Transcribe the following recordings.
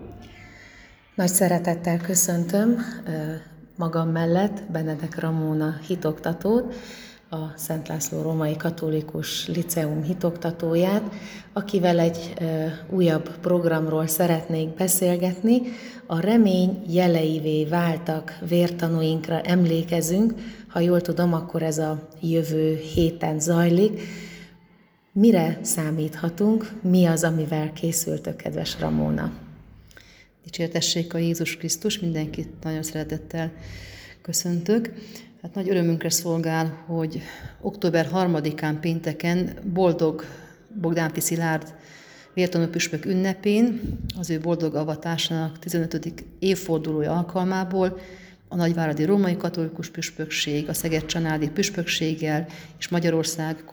Nagy szeretettel köszöntöm magam mellett Benedek Ramóna hitoktatót, a Szent László Római Katolikus Liceum hitoktatóját, akivel egy újabb programról szeretnék beszélgetni. A remény jeleivé váltak vértanúinkra emlékezünk, ha jól tudom, akkor ez a jövő héten zajlik. Mire számíthatunk? Mi az, amivel készültök, kedves Ramóna? Dicsértessék a Jézus Krisztus, mindenkit nagyon szeretettel köszöntök. Hát nagy örömünkre szolgál, hogy október 3-án pénteken boldog Bogdánfi Szilárd vértanú püspök ünnepén, az ő boldog avatásának 15. évfordulója alkalmából a Nagyváradi Római Katolikus Püspökség, a Szeged-Csanádi Püspökséggel és Magyarország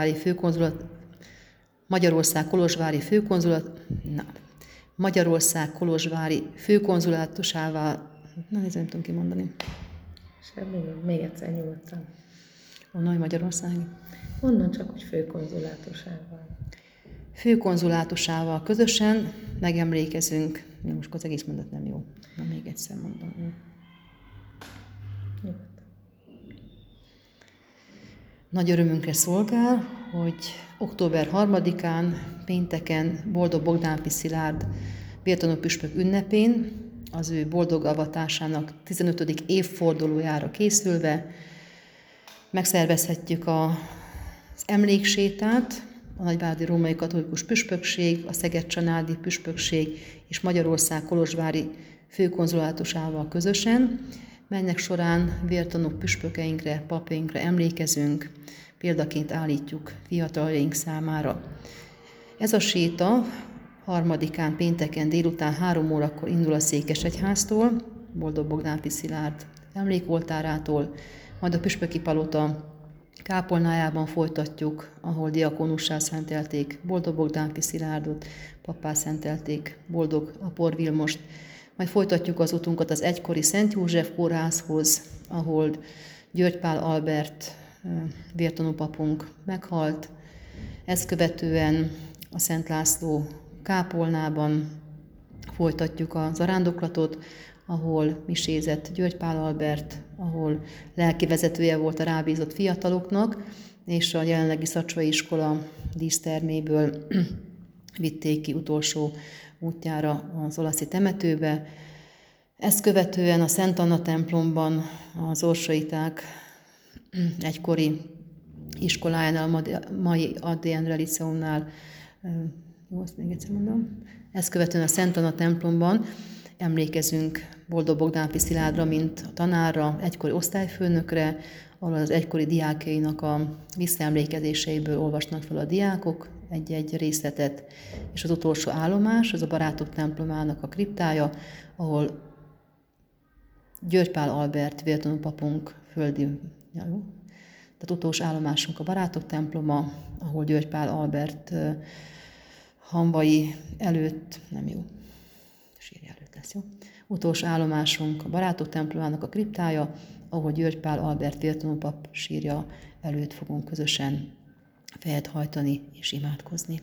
Kolozsvári főkonzulátusával, nem tudom kimondani. Semmi, még egyszer nyugodtan. Onnan Magyarországi. Onnan csak, hogy főkonzulátusával. Főkonzulátusával közösen megemlékezünk, de most az egész mondat nem jó. Na, még egyszer mondom. Nyugodtan. Nagy örömünkre szolgál, hogy október 3-án, pénteken boldog Bogdánfi Szilárd vértanú püspök ünnepén, az ő boldog avatásának 15. évfordulójára készülve megszervezhetjük az emléksétát, a Nagyváradi Római Katolikus Püspökség, a Szeged-Csanádi Püspökség és Magyarország Kolozsvári főkonzulátusával közösen, melynek során vértanú püspökeinkre, papjainkra emlékezünk, példaként állítjuk fiataljaink számára. Ez a séta 3-án pénteken délután 3 órakor indul a Székesegyháztól, boldog Bogdánfi Szilárd emlékoltárától, majd a Püspöki Palota kápolnájában folytatjuk, ahol diakónussá szentelték boldog Bogdánfi Szilárdot, pappá szentelték boldog Apor Vilmost, majd folytatjuk az utunkat az egykori Szent József kórházhoz, ahol György Pál Albert vértanú papunk meghalt. Ezt követően a Szent László kápolnában folytatjuk a zarándoklatot, ahol misézett György Pál Albert, ahol lelkivezetője volt a rábízott fiataloknak, és a jelenlegi Szacsvai iskola díszterméből vitték ki utolsó útjára az olaszi temetőbe. Ezt követően a Szent Anna templomban az orsaiták egykori iskolájánál, mai ADN Liceumnál, jó, azt még egyszer mondom, ezt követően a Szent Anna templomban emlékezünk boldog Bogdánfi Szilárdra, mint a tanárra, egykori osztályfőnökre, ahol az egykori diákjainak a visszaemlékezéseiből olvasnak fel a diákok egy-egy részletet, és az utolsó állomás, az a Barátok templomának a kriptája, ahol György Pál Albert vértanú papunk tehát utolsó állomásunk a Barátok temploma, ahol György Pál Albert hamvai előtt, sírja előtt lesz, jó? Utolsó állomásunk a Barátok templomának a kriptája, ahol György Pál Albert vértanú pap sírja előtt fogunk közösen fejet hajtani és imádkozni.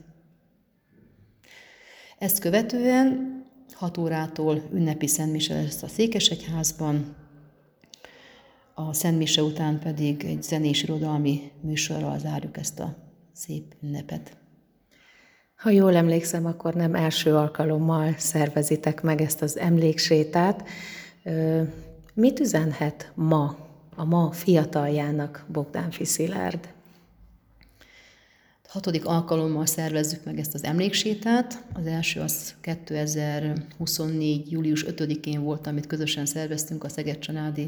Ezt követően 6 órától ünnepi szentmise lesz a Székesegyházban, a szentmise után pedig egy zenés irodalmi műsorral zárjuk ezt a szép ünnepet. Ha jól emlékszem, akkor nem első alkalommal szervezitek meg ezt az emléksétát. Mit üzenhet a ma fiataljának Bogdánfi Szilárd? 6. alkalommal szervezzük meg ezt az emléksétát. Az első az 2024. július 5-én volt, amit közösen szerveztünk a Szeged-Csanádi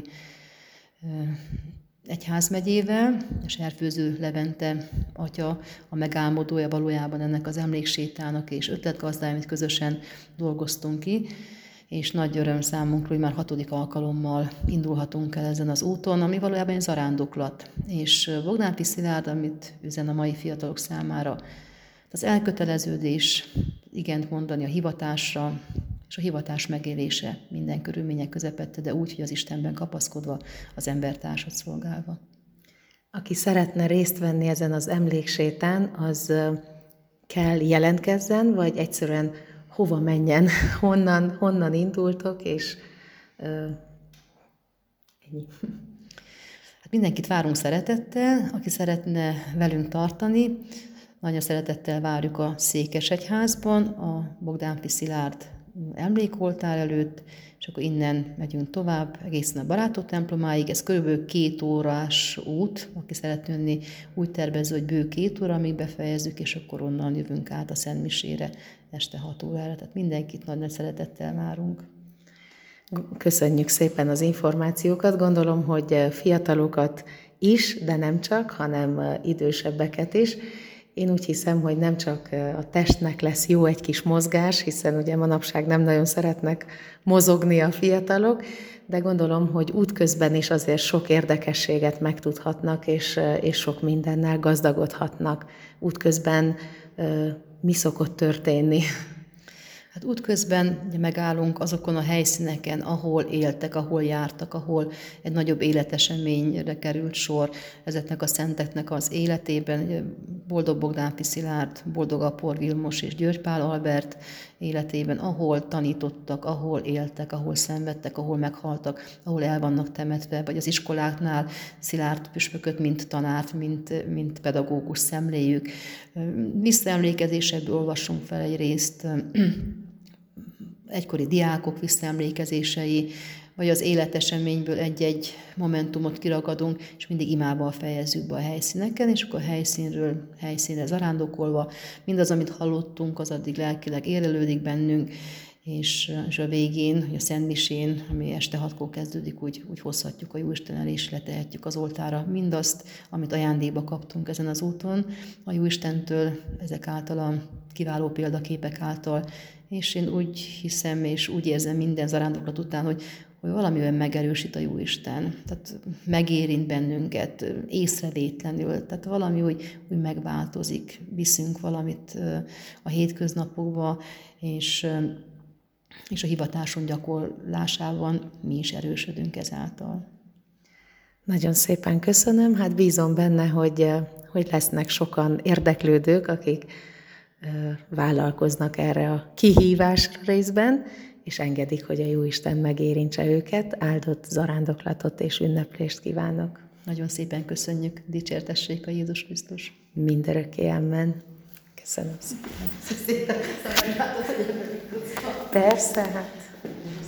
egyházmegyével, és Serfőző Levente atya a megálmodója valójában ennek az emléksétának, és ötletgazdája, amit közösen dolgoztunk ki, és nagy öröm számunkra, hogy már 6. alkalommal indulhatunk el ezen az úton, ami valójában egy zarándoklat. És Bogdánfi Szilárd, amit üzen a mai fiatalok számára, az elköteleződés, igent mondani a hivatásra, és a hivatás megélése minden körülmények közepette, de úgy, hogy az Istenben kapaszkodva, az embertársat szolgálva. Aki szeretne részt venni ezen az emléksétán, az kell jelentkezzen, vagy egyszerűen hova menjen, honnan indultok, és ennyi. Hát mindenkit várunk szeretettel, aki szeretne velünk tartani. Nagyon szeretettel várjuk a Székesegyházban, a Bogdánfi Szilárd emlékoltár előtt, és akkor innen megyünk tovább egészen a Barátok templomáig. Ez kb. 2 órás út, aki szeretne jönni, úgy tervező, hogy bő 2 óra, amíg befejezzük, és akkor onnan jövünk át a Szentmisére este 6 órára. Tehát mindenkit nagy szeretettel várunk. Köszönjük szépen az információkat. Gondolom, hogy fiatalokat is, de nem csak, hanem idősebbeket is. Én úgy hiszem, hogy nem csak a testnek lesz jó egy kis mozgás, hiszen ugye manapság nem nagyon szeretnek mozogni a fiatalok, de gondolom, hogy útközben is azért sok érdekességet megtudhatnak, és sok mindennel gazdagodhatnak. Útközben mi szokott történni? Hát útközben ugye megállunk azokon a helyszíneken, ahol éltek, ahol jártak, ahol egy nagyobb életeseményre került sor ezeknek a szenteknek az életében. Boldog Bogdánfi Szilárd, Boldog Apor Vilmos és György Pál Albert életében, ahol tanítottak, ahol éltek, ahol szenvedtek, ahol meghaltak, ahol el vannak temetve, vagy az iskoláknál Szilárd püspököt, mint tanárt, mint pedagógus szemléljük. Visszaemlékezésekből olvassunk fel egy részt, egykori diákok visszaemlékezései, vagy az életeseményből egy-egy momentumot kiragadunk, és mindig imával fejezzük be a helyszíneken, és akkor helyszínről helyszínre zarándokolva, mindaz, amit hallottunk, az addig lelkileg érlelődik bennünk, és a végén, a Szentmisén, ami este 6-kor kezdődik, úgy hozhatjuk a Jóisten elé, és letehetjük az oltára mindazt, amit ajándékba kaptunk ezen az úton a Jóistentől, ezek által a kiváló példaképek által, és én úgy hiszem, és úgy érzem minden zarándoklat után, hogy valamivel megerősít a Jóisten. Tehát megérint bennünket észrevétlenül, tehát valami úgy megváltozik, viszünk valamit a hétköznapokba, és a hivatásunk gyakorlásában mi is erősödünk ezáltal. Nagyon szépen köszönöm, hát bízom benne, hogy lesznek sokan érdeklődők, akik vállalkoznak erre a kihívás részben, és engedik, hogy a Jóisten megérintse őket. Áldott zarándoklatot és ünneplést kívánok. Nagyon szépen köszönjük, dicsértessék a Jézus Krisztus. Mindörökké, amen. Köszönöm szépen. Persze, hát.